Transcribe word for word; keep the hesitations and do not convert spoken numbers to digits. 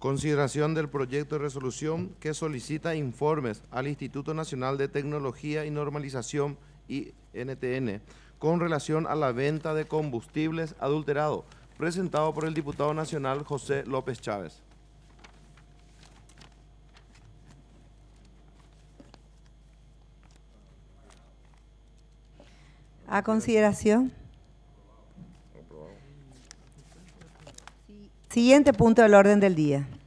Consideración del proyecto de resolución que solicita informes al Instituto Nacional de Tecnología y Normalización I N T N con relación a la venta de combustibles adulterados, presentado por el diputado nacional José López Chávez. A consideración. Siguiente punto del orden del día.